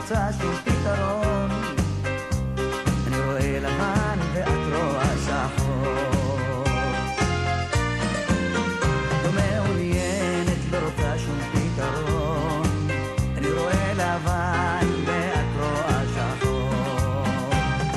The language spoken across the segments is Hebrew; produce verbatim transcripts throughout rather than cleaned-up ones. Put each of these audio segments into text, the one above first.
רוצה שום פתרון. אני רואה לבן ואת רואה שחור. לא מעוניינת, לא רוצה שום פתרון. אני רואה לבן ואת רואה שחור.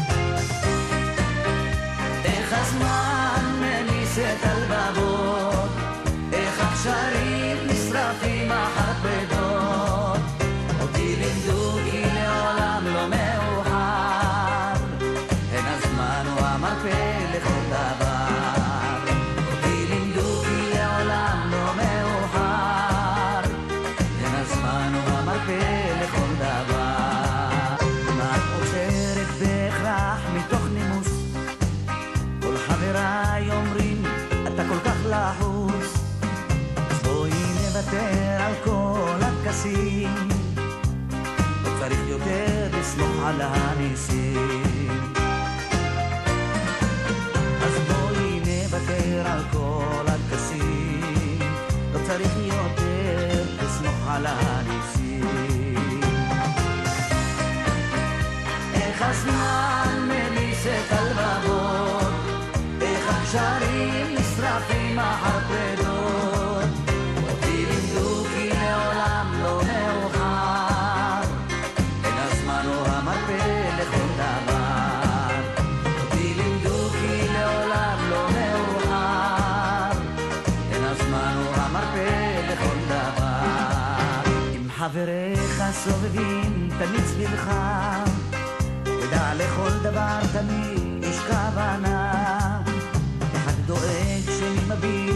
איך הזמן מניס את הלבבות, איך הקשרים נשרפים אחת בדות. אותי לימדו כי לעולם לא מאוחר, אין הזמן הוא המרפא לכל דבר. אותי לימדו כי לעולם לא מאוחר, אין הזמן הוא המרפא לכל דבר. מה את עוצרת בהכרח מתוך נימוס? כל חבריי אומרים אתה כל כך לחוץ, אז בואי נוותר על כל הכסים, לא צריך יותר לסמוך על הניסים. אז בואי נוותר על כל הכסים, לא צריך יותר לסמוך על הניסים. איך הזמן מניס את הלבבות, איך הקשרים נשרפים אחר פרדות. אותי לימדו כי לעולם לא מאוחר, אין הזמן הוא המרפא לכל דבר. אותי לימדו כי לעולם לא מאוחר, אין הזמן הוא המרפא לכל דבר. אם חבריך סובבים תמיד סביבך, תדע לכל דבר תמיד יש כוונה. אחד דואג שמביט